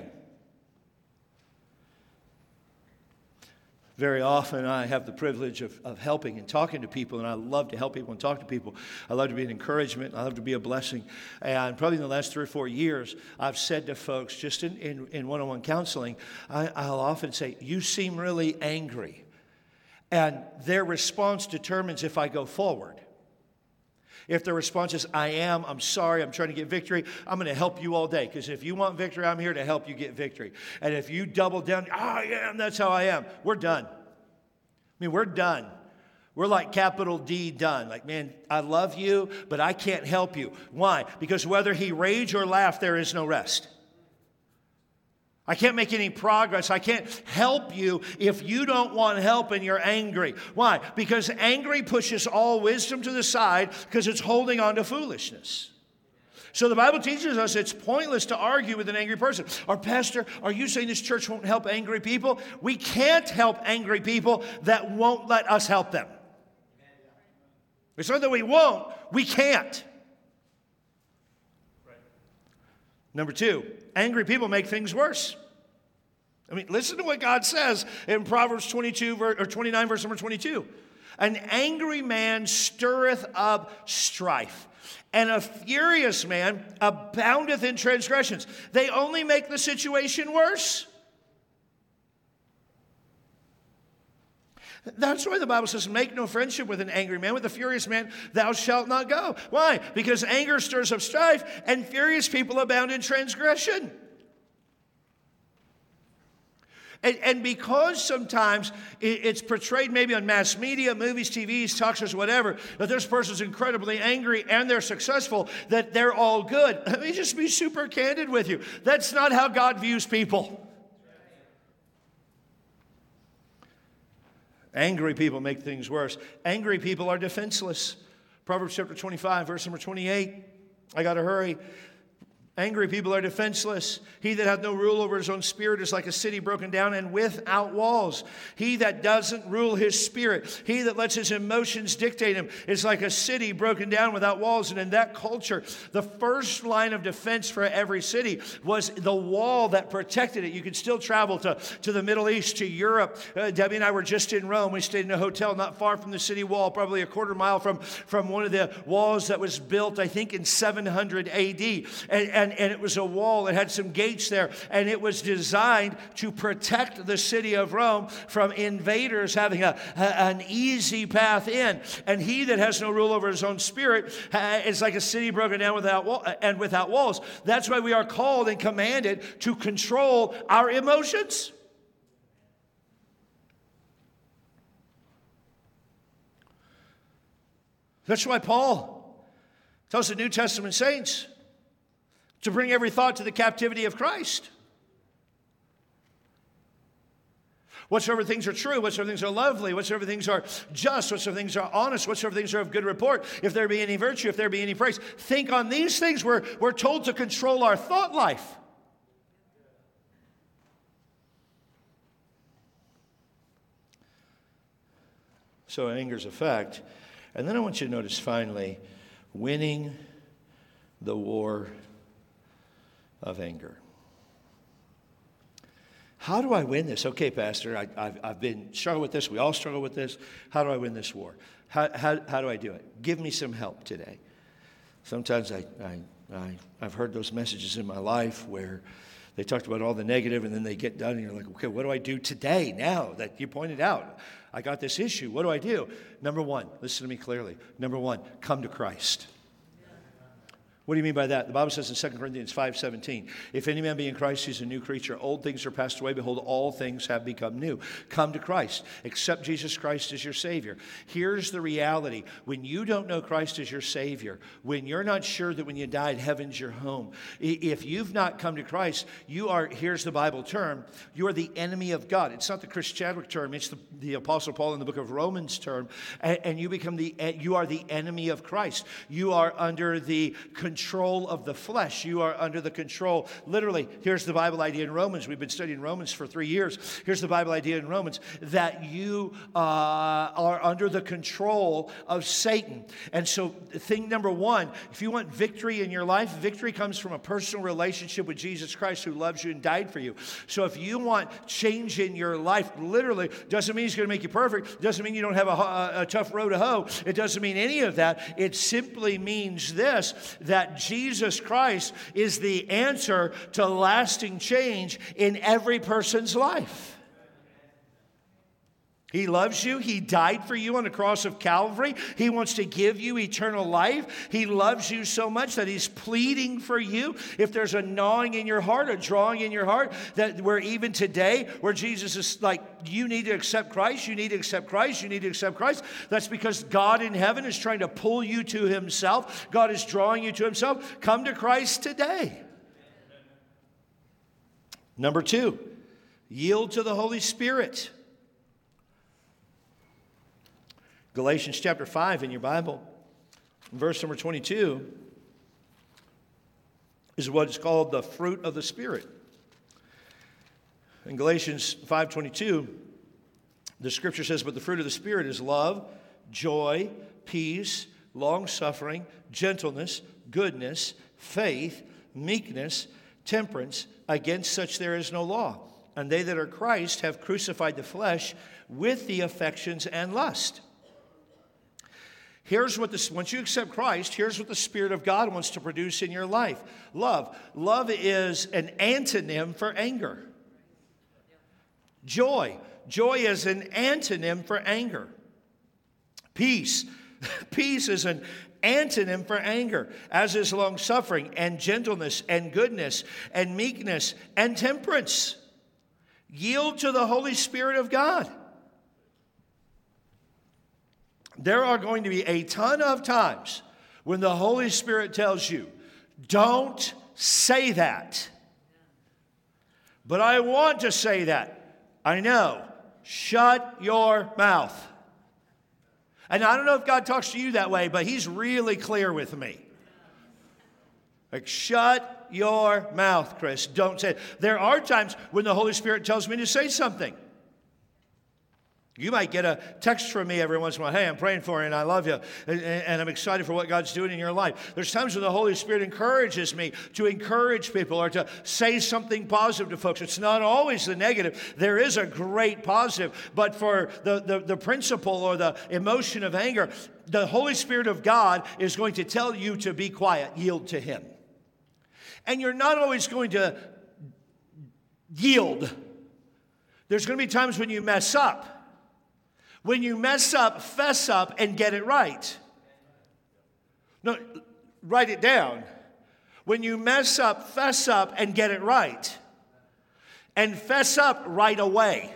Very often I have the privilege of, of helping and talking to people, and I love to help people and talk to people. I love to be an encouragement. I love to be a blessing. And probably in the last three or four years, I've said to folks, just in, in, in one-on-one counseling, I, I'll often say, you seem really angry. And their response determines if I go forward. If the response is, I am, I'm sorry, I'm trying to get victory, I'm going to help you all day. Because if you want victory, I'm here to help you get victory. And if you double down, I am, that's how I am, we're done. I mean, we're done. We're like capital D done. Like, man, I love you, but I can't help you. Why? Because whether he rage or laugh, there is no rest. I can't make any progress. I can't help you if you don't want help and you're angry. Why? Because angry pushes all wisdom to the side because it's holding on to foolishness. So the Bible teaches us it's pointless to argue with an angry person. Our pastor, are you saying this church won't help angry people? We can't help angry people that won't let us help them. It's not that we won't, we can't. Number two, angry people make things worse. I mean, listen to what God says in Proverbs twenty-two or twenty-nine, verse number twenty-two. An angry man stirreth up strife, and a furious man aboundeth in transgressions. They only make the situation worse. That's why the Bible says, make no friendship with an angry man. With a furious man, thou shalt not go. Why? Because anger stirs up strife, and furious people abound in transgression. And, and because sometimes it's portrayed maybe on mass media, movies, T Vs, talk shows, whatever, that this person's incredibly angry and they're successful, that they're all good. Let me just be super candid with you. That's not how God views people. Angry people make things worse. Angry people are defenseless. Proverbs chapter twenty-five, verse number twenty-eight. I got to hurry. Angry people are defenseless. He that hath no rule over his own spirit is like a city broken down and without walls. He that doesn't rule his spirit, he that lets his emotions dictate him, is like a city broken down without walls. And in that culture, the first line of defense for every city was the wall that protected it. You could still travel to, to the Middle East, to Europe. Uh, Debbie and I were just in Rome. We stayed in a hotel not far from the city wall, probably a quarter mile from, from one of the walls that was built, I think, in seven hundred A D. And, and and, and it was a wall. It had some gates there, and it was designed to protect the city of Rome from invaders having a, a, an easy path in. And he that has no rule over his own spirit uh, is like a city broken down without wall, and without walls. That's why we are called and commanded to control our emotions. That's why Paul tells the New Testament saints to bring every thought to the captivity of Christ. Whatsoever things are true, whatsoever things are lovely, whatsoever things are just, whatsoever things are honest, whatsoever things are of good report, if there be any virtue, if there be any praise, think on these things. We're, we're told to control our thought life. So anger's a fact. And then I want you to notice finally, winning the war of anger. How do I win this? Okay, Pastor, I, I've, I've been struggling with this. We all struggle with this. How do I win this war? How, how, how do I do it? Give me some help today. Sometimes I, I, I, I've heard those messages in my life where they talked about all the negative, and then they get done, and you're like, okay, what do I do today now that you pointed out? I got this issue. What do I do? Number one, listen to me clearly. Number one, come to Christ. What do you mean by that? The Bible says in Second Corinthians five seventeen, if any man be in Christ, he's a new creature. Old things are passed away. Behold, all things have become new. Come to Christ. Accept Jesus Christ as your Savior. Here's the reality. When you don't know Christ as your Savior, when you're not sure that when you died, heaven's your home, if you've not come to Christ, you are, here's the Bible term, you are the enemy of God. It's not the Chris Chadwick term. It's the, the Apostle Paul in the book of Romans term. And, and you become the, you are the enemy of Christ. You are under the control control of the flesh. You are under the control, literally, here's the Bible idea in Romans. We've been studying Romans for three years. Here's the Bible idea in Romans, that you uh, are under the control of Satan. And so thing number one, if you want victory in your life, victory comes from a personal relationship with Jesus Christ, who loves you and died for you. So if you want change in your life, literally, doesn't mean he's going to make you perfect. Doesn't mean you don't have a, a, a tough row to hoe. It doesn't mean any of that. It simply means this, that Jesus Christ is the answer to lasting change in every person's life. He loves you. He died for you on the cross of Calvary. He wants to give you eternal life. He loves you so much that he's pleading for you. If there's a gnawing in your heart, a drawing in your heart, that where even today, where Jesus is like, you need to accept Christ, you need to accept Christ, you need to accept Christ, that's because God in heaven is trying to pull you to himself. God is drawing you to himself. Come to Christ today. Number two, yield to the Holy Spirit. Galatians chapter five in your Bible, verse number twenty-two, is what is called the fruit of the Spirit. In Galatians five twenty-two, the scripture says, but the fruit of the Spirit is love, joy, peace, long-suffering, gentleness, goodness, faith, meekness, temperance. Against such there is no law. And they that are Christ have crucified the flesh with the affections and lust. Here's what this, once you accept Christ, here's what the Spirit of God wants to produce in your life. Love. Love is an antonym for anger. Joy. Joy is an antonym for anger. Peace. Peace is an antonym for anger, as is long-suffering and gentleness and goodness and meekness and temperance. Yield to the Holy Spirit of God. There are going to be a ton of times when the Holy Spirit tells you, don't say that. But I want to say that. I know. Shut your mouth. And I don't know if God talks to you that way, but he's really clear with me. Like, shut your mouth, Chris. Don't say it. There are times when the Holy Spirit tells me to say something. You might get a text from me every once in a while. Hey, I'm praying for you and I love you. And, and I'm excited for what God's doing in your life. There's times when the Holy Spirit encourages me to encourage people or to say something positive to folks. It's not always the negative. There is a great positive. But for the, the, the principle or the emotion of anger, the Holy Spirit of God is going to tell you to be quiet. Yield to him. And you're not always going to yield. There's going to be times when you mess up. When you mess up, fess up and get it right. No, write it down. When you mess up, fess up and get it right. And fess up right away.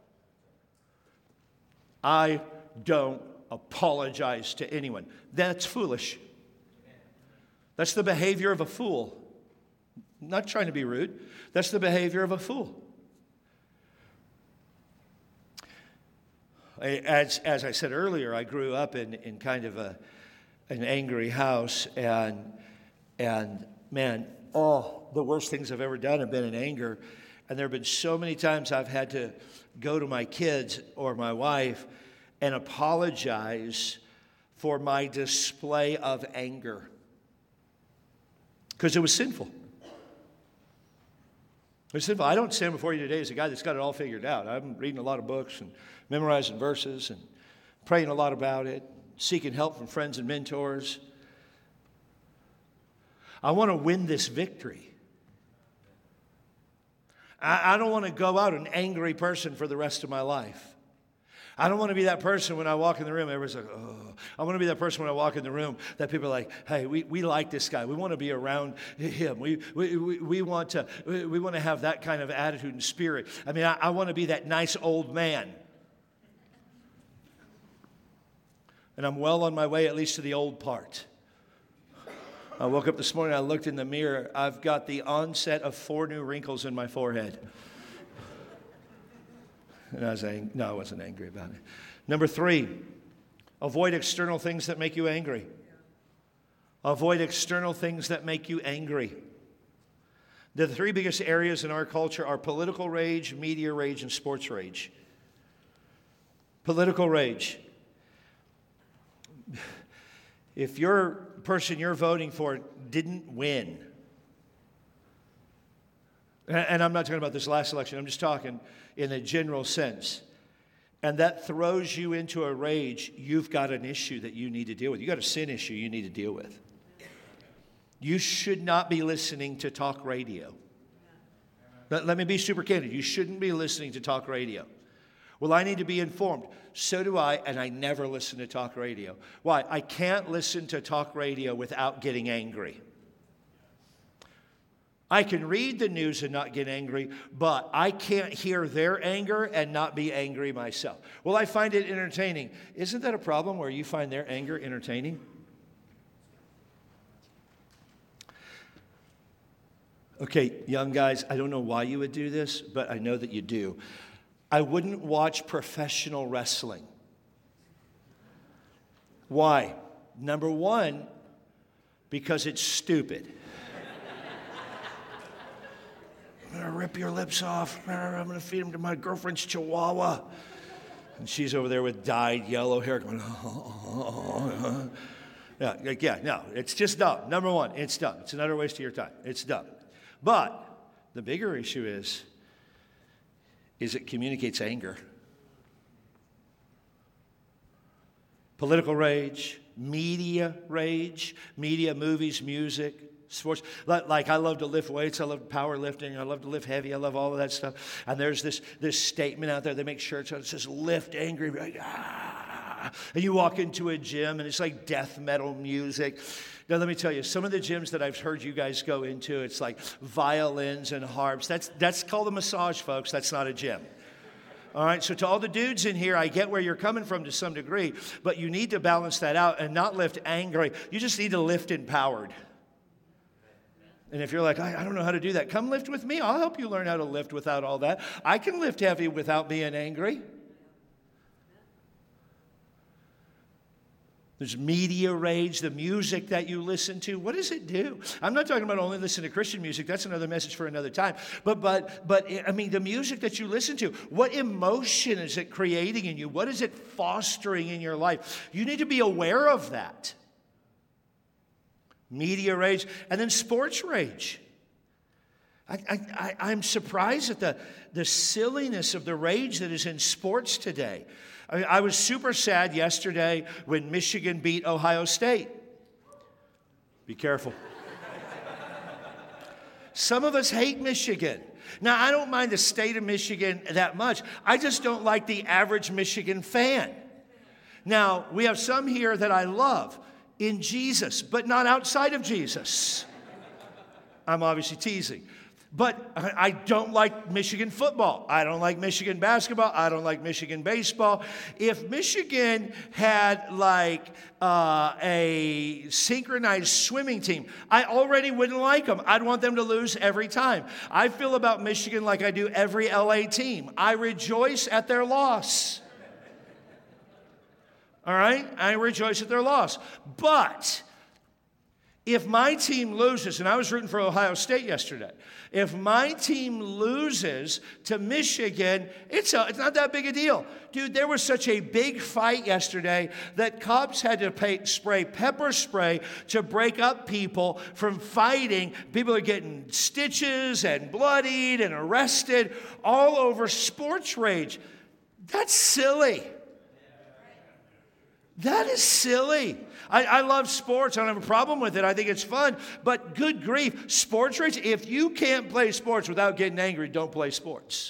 I don't apologize to anyone. That's foolish. That's the behavior of a fool. I'm not trying to be rude. That's the behavior of a fool. As, as I said earlier, I grew up in, in kind of a, an angry house, and, and man, oh, the worst things I've ever done have been in anger. And there have been so many times I've had to go to my kids or my wife and apologize for my display of anger. Because it was sinful. It was sinful. I don't stand before you today as a guy that's got it all figured out. I'm reading a lot of books and memorizing verses and praying a lot about it, seeking help from friends and mentors. I want to win this victory. I, I don't want to go out an angry person for the rest of my life. I don't want to be that person when I walk in the room, everybody's like, oh. I want to be that person when I walk in the room that people are like, hey, we, we like this guy. We want to be around him. We, we, we, we, want to, we want to have that kind of attitude and spirit. I mean, I, I want to be that nice old man. And I'm well on my way at least to the old part. I woke up this morning, I looked in the mirror. I've got the onset of four new wrinkles in my forehead. And I was angry. No, I wasn't angry about it. Number three, avoid external things that make you angry. Avoid external things that make you angry. The three biggest areas in our culture are political rage, media rage, and sports rage. Political rage. If your person you're voting for didn't win, and I'm not talking about this last election, I'm just talking in a general sense, and that throws you into a rage, you've got an issue that you need to deal with. You've got a sin issue you need to deal with. You should not be listening to talk radio. Let, let me be super candid. You shouldn't be listening to talk radio. Well, I need to be informed. So do I, and I never listen to talk radio. Why? I can't listen to talk radio without getting angry. I can read the news and not get angry, but I can't hear their anger and not be angry myself. Well, I find it entertaining. Isn't that a problem where you find their anger entertaining? Okay, young guys, I don't know why you would do this, but I know that you do. I wouldn't watch professional wrestling. Why? Number one, because it's stupid. I'm going to rip your lips off. I'm going to feed them to my girlfriend's chihuahua. And she's over there with dyed yellow hair going, oh, oh, oh. Yeah, like, yeah, no, it's just dumb. Number one, it's dumb. It's another waste of your time. It's dumb. But the bigger issue is, is it communicates anger. Political rage, media rage, media, movies, music, sports. Like, I love to lift weights. I love powerlifting. I love to lift heavy. I love all of that stuff. And there's this, this statement out there. They make shirts on it. It says, lift angry. Like, ah. And you walk into a gym, and it's like death metal music. Now, let me tell you, some of the gyms that I've heard you guys go into, it's like violins and harps. That's, that's called a massage, folks. That's not a gym. All right, so to all the dudes in here, I get where you're coming from to some degree, but you need to balance that out and not lift angry. You just need to lift empowered. And if you're like, I, I don't know how to do that, come lift with me. I'll help you learn how to lift without all that. I can lift heavy without being angry. There's media rage, the music that you listen to. What does it do? I'm not talking about only listening to Christian music. That's another message for another time. But, but, but I mean, the music that you listen to, what emotion is it creating in you? What is it fostering in your life? You need to be aware of that. Media rage, and then sports rage. I, I, I'm surprised at the, the silliness of the rage that is in sports today. I, I was super sad yesterday when Michigan beat Ohio State. Be careful. Some of us hate Michigan. Now, I don't mind the state of Michigan that much. I just don't like the average Michigan fan. Now, we have some here that I love in Jesus, but not outside of Jesus. I'm obviously teasing. But I don't like Michigan football. I don't like Michigan basketball. I don't like Michigan baseball. If Michigan had like uh, a synchronized swimming team, I already wouldn't like them. I'd want them to lose every time. I feel about Michigan like I do every L A team. I rejoice at their loss. All right? I rejoice at their loss. But if my team loses, and I was rooting for Ohio State yesterday, if my team loses to Michigan, it's, a, it's not that big a deal. Dude, there was such a big fight yesterday that cops had to pay, spray pepper spray to break up people from fighting. People are getting stitches and bloodied and arrested all over sports rage. That's silly. That is silly. I, I love sports. I don't have a problem with it. I think it's fun. But good grief, sports rage, if you can't play sports without getting angry, don't play sports.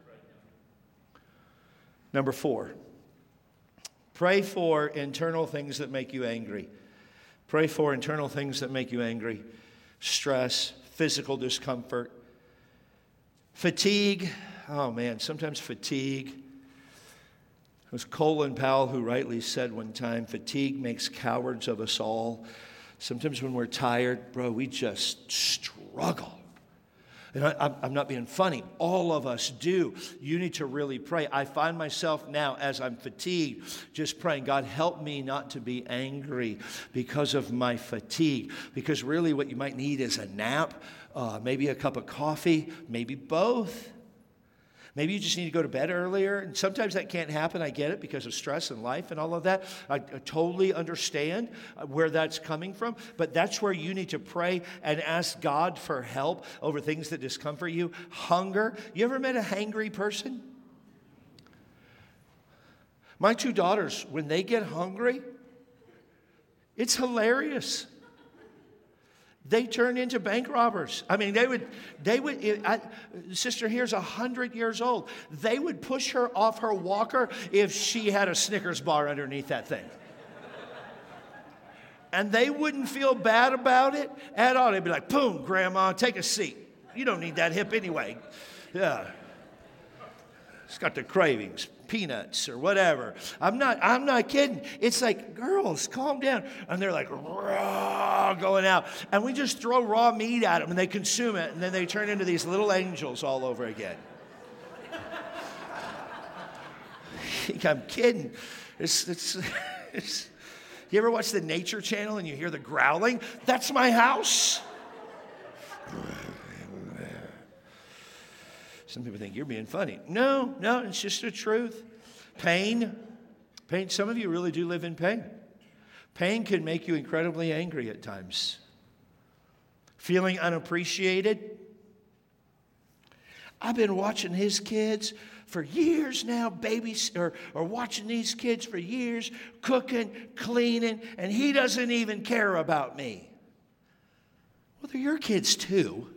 Number four, pray for internal things that make you angry. Pray for internal things that make you angry. Stress, physical discomfort, fatigue. Oh, man, sometimes fatigue. It was Colin Powell who rightly said one time, fatigue makes cowards of us all. Sometimes when we're tired, bro, we just struggle. And I, I'm not being funny. All of us do. You need to really pray. I find myself now, as I'm fatigued, just praying, God, help me not to be angry because of my fatigue. Because really what you might need is a nap, uh, maybe a cup of coffee, maybe both. Maybe you just need to go to bed earlier. And sometimes that can't happen. I get it because of stress and life and all of that. I, I totally understand where that's coming from. But that's where you need to pray and ask God for help over things that discomfort you. Hunger. You ever met a hangry person? My two daughters, when they get hungry, it's hilarious. They turn into bank robbers. I mean, they would, they would, I, sister here's a hundred years old. They would push her off her walker if she had a Snickers bar underneath that thing. And they wouldn't feel bad about it at all. They'd be like, boom, Grandma, take a seat. You don't need that hip anyway. Yeah. It's got the cravings. Peanuts or whatever. I'm not I'm not kidding. It's like, girls, calm down. And they're like raw going out. And we just throw raw meat at them and they consume it and then they turn into these little angels all over again. I'm kidding. It's, it's, it's, you ever watch the Nature Channel and you hear the growling? That's my house. Some people think you're being funny. No, no, it's just the truth. Pain. Pain. Some of you really do live in pain. Pain can make you incredibly angry at times. Feeling unappreciated. I've been watching his kids for years now, babies, or, or watching these kids for years, cooking, cleaning, and he doesn't even care about me. Well, they're your kids too.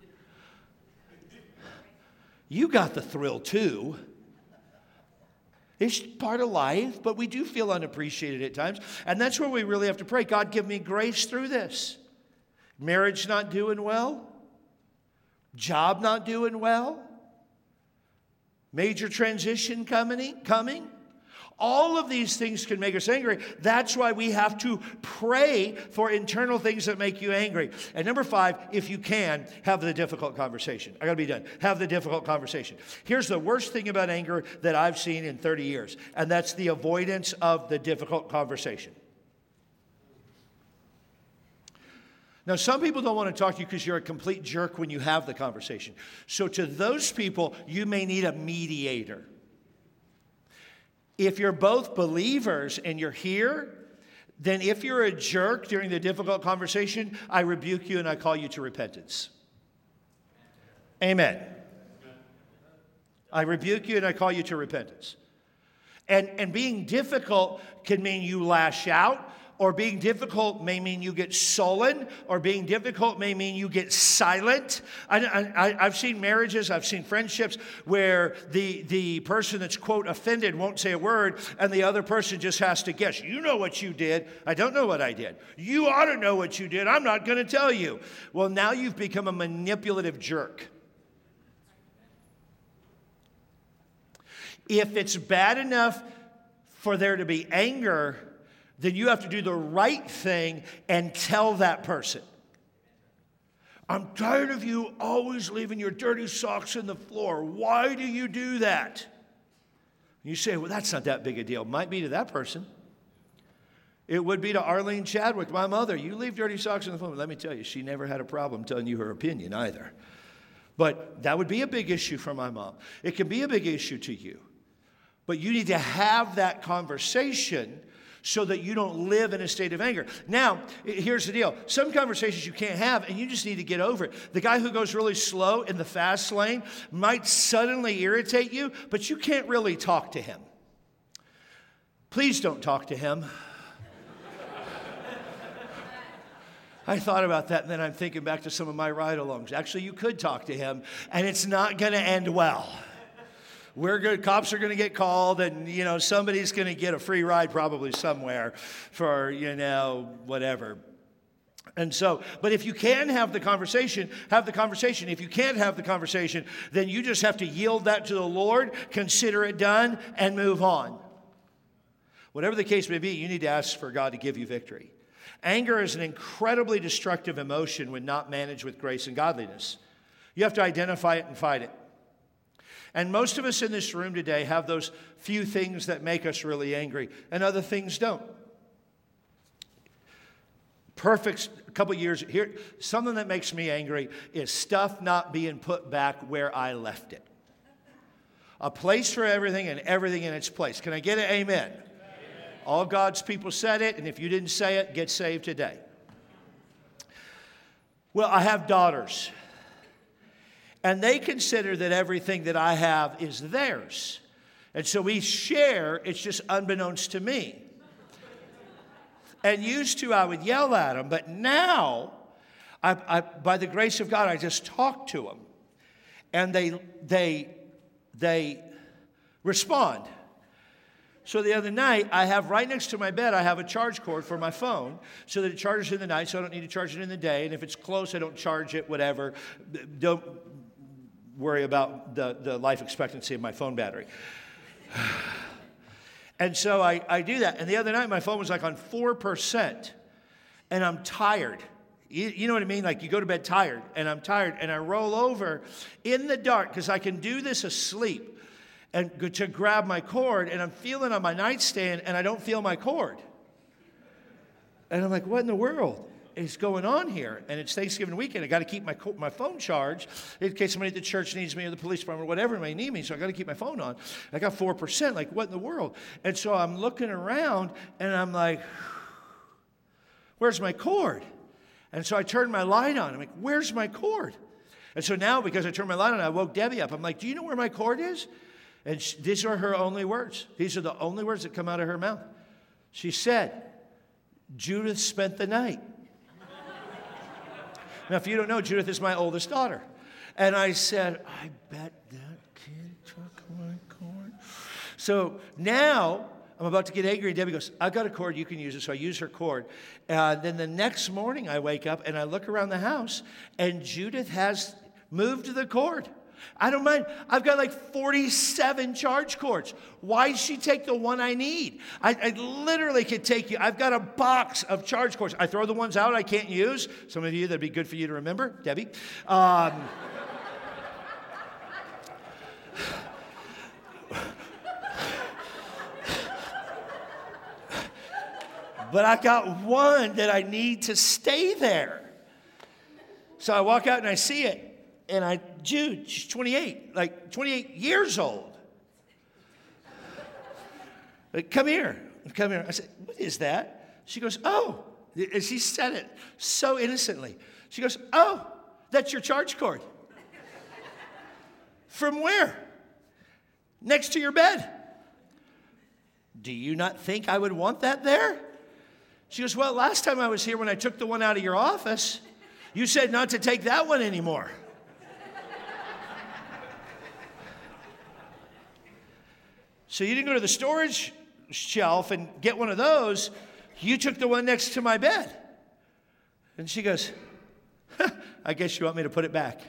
You got the thrill too. It's part of life, but we do feel unappreciated at times. And that's where we really have to pray. God, give me grace through this. Marriage not doing well. Job not doing well. Major transition coming. coming. All of these things can make us angry. That's why we have to pray for internal things that make you angry. And number five, if you can, have the difficult conversation. I got to be done. Have the difficult conversation. Here's the worst thing about anger that I've seen in thirty years, and that's the avoidance of the difficult conversation. Now, some people don't want to talk to you because you're a complete jerk when you have the conversation. So to those people, you may need a mediator. If you're both believers and you're here, then if you're a jerk during the difficult conversation, I rebuke you and I call you to repentance. Amen. I rebuke you and I call you to repentance. And, and being difficult can mean you lash out, or being difficult may mean you get sullen, or being difficult may mean you get silent. I, I, I've seen marriages, I've seen friendships where the, the person that's, quote, offended won't say a word, and the other person just has to guess. You know what you did. I don't know what I did. You ought to know what you did. I'm not going to tell you. Well, now you've become a manipulative jerk. If it's bad enough for there to be anger, then you have to do the right thing and tell that person. I'm tired of you always leaving your dirty socks in the floor. Why do you do that? You say, well, that's not that big a deal. Might be to that person. It would be to Arlene Chadwick, my mother. You leave dirty socks in the floor. Let me tell you, she never had a problem telling you her opinion either. But that would be a big issue for my mom. It can be a big issue to you. But you need to have that conversation so that you don't live in a state of anger. Now, here's the deal. Some conversations you can't have, and you just need to get over it. The guy who goes really slow in the fast lane might suddenly irritate you, but you can't really talk to him. Please don't talk to him. I thought about that, and then I'm thinking back to some of my ride-alongs. Actually, you could talk to him, and it's not going to end well. We're good. Cops are going to get called, and, you know, somebody's going to get a free ride probably somewhere for, you know, whatever. And so, but if you can have the conversation, have the conversation. If you can't have the conversation, then you just have to yield that to the Lord, consider it done, and move on. Whatever the case may be, you need to ask for God to give you victory. Anger is an incredibly destructive emotion when not managed with grace and godliness. You have to identify it and fight it. And most of us in this room today have those few things that make us really angry, and other things don't. Perfect, a couple years here, something that makes me angry is stuff not being put back where I left it. A place for everything and everything in its place. Can I get an amen? Amen. All God's people said it, and if you didn't say it, get saved today. Well, I have daughters. And they consider that everything that I have is theirs. And so we share, it's just unbeknownst to me. And used to, I would yell at them. But now, I, I, by the grace of God, I just talk to them. And they, they, they respond. So the other night, I have right next to my bed, I have a charge cord for my phone so that it charges in the night, so I don't need to charge it in the day. And if it's close, I don't charge it, whatever. Don't worry about the, the life expectancy of my phone battery. And so I, I do that. And the other night, my phone was like on four percent. And I'm tired. You, you know what I mean? Like you go to bed tired. And I'm tired. And I roll over in the dark, because I can do this asleep, and go to grab my cord. And I'm feeling on my nightstand, and I don't feel my cord. And I'm like, what in the world is going on here? And it's Thanksgiving weekend. I got to keep my my phone charged in case somebody at the church needs me, or the police department, or whatever may need me. So I got to keep my phone on. I got four percent. Like, what in the world? And so I'm looking around, and I'm like, where's my cord? And so I turned my light on. I'm like, where's my cord? And so now, because I turned my light on, I woke Debbie up. I'm like, do you know where my cord is? And she, these are her only words. These are the only words that come out of her mouth. She said, Judith spent the night. Now, if you don't know, Judith is my oldest daughter. And I said, I bet that kid took my cord. So now I'm about to get angry, and Debbie goes, I've got a cord, you can use it. So I use her cord. Uh, then the next morning I wake up and I look around the house, and Judith has moved the cord. I don't mind. I've got like forty-seven charge cords. Why does she take the one I need? I, I literally could take you. I've got a box of charge cords. I throw the ones out I can't use. Some of you, that'd be good for you to remember, Debbie. Um, but I got one that I need to stay there. So I walk out and I see it. And I, Jude, she's twenty-eight, like twenty-eight years old. Like, come here, come here. I said, what is that? She goes, oh. And she said it so innocently. She goes, oh, that's your charge cord. From where? Next to your bed. Do you not think I would want that there? She goes, well, last time I was here when I took the one out of your office, you said not to take that one anymore. So you didn't go to the storage shelf and get one of those. You took the one next to my bed. And she goes, I guess you want me to put it back.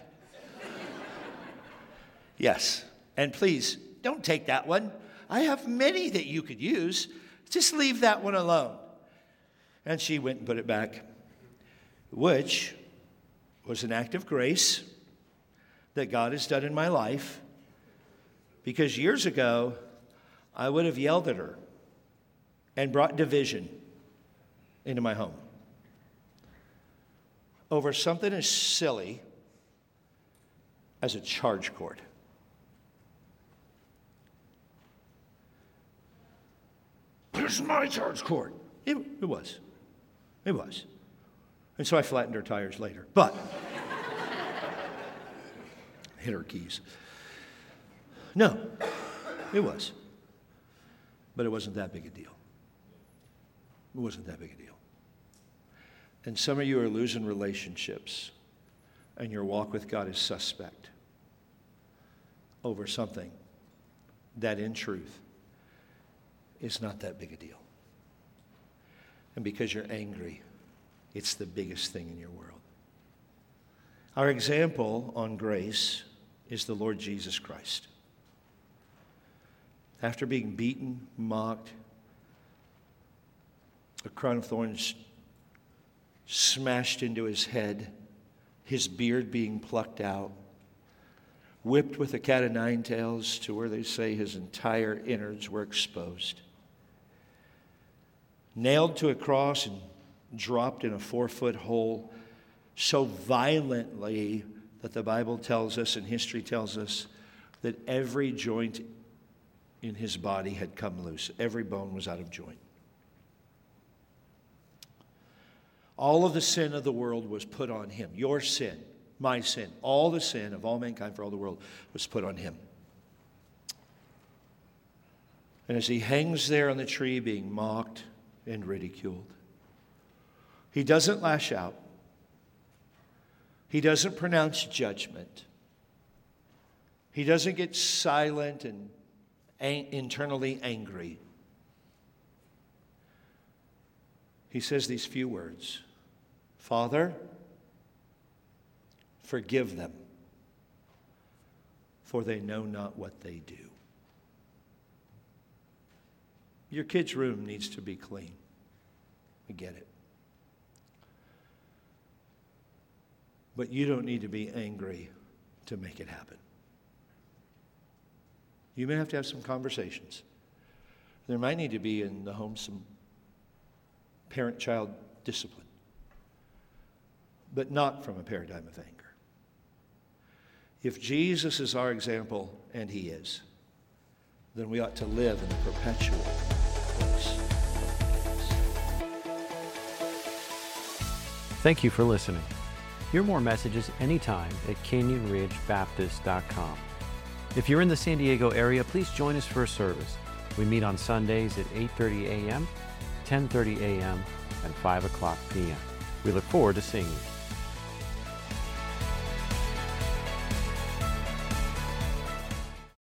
Yes. And please, don't take that one. I have many that you could use. Just leave that one alone. And she went and put it back, which was an act of grace that God has done in my life. Because years ago, I would have yelled at her and brought division into my home over something as silly as a charge cord. Here's my charge cord. It, it was. It was. And so I flattened her tires later. But hit her keys. No, it was. But it wasn't that big a deal. It wasn't that big a deal. And some of you are losing relationships, and your walk with God is suspect over something that in truth is not that big a deal. And because you're angry, it's the biggest thing in your world. Our example on grace is the Lord Jesus Christ. After being beaten, mocked, a crown of thorns smashed into his head, his beard being plucked out, whipped with a cat of nine tails to where they say his entire innards were exposed, nailed to a cross and dropped in a four-foot hole so violently that the Bible tells us and history tells us that every joint in his body had come loose. Every bone was out of joint. All of the sin of the world was put on him. Your sin, my sin, all the sin of all mankind for all the world was put on him. And as he hangs there on the tree being mocked and ridiculed, he doesn't lash out. He doesn't pronounce judgment. He doesn't get silent and an- internally angry. He says these few words, Father, forgive them, for they know not what they do. Your kid's room needs to be clean. I get it. But you don't need to be angry to make it happen. You may have to have some conversations. There might need to be in the home some parent-child discipline, but not from a paradigm of anger. If Jesus is our example, and he is, then we ought to live in a perpetual place. Thank you for listening. Hear more messages anytime at canyon ridge baptist dot com. If you're in the San Diego area, please join us for a service. We meet on Sundays at eight thirty a.m., ten thirty a.m., and five o'clock p.m. We look forward to seeing you.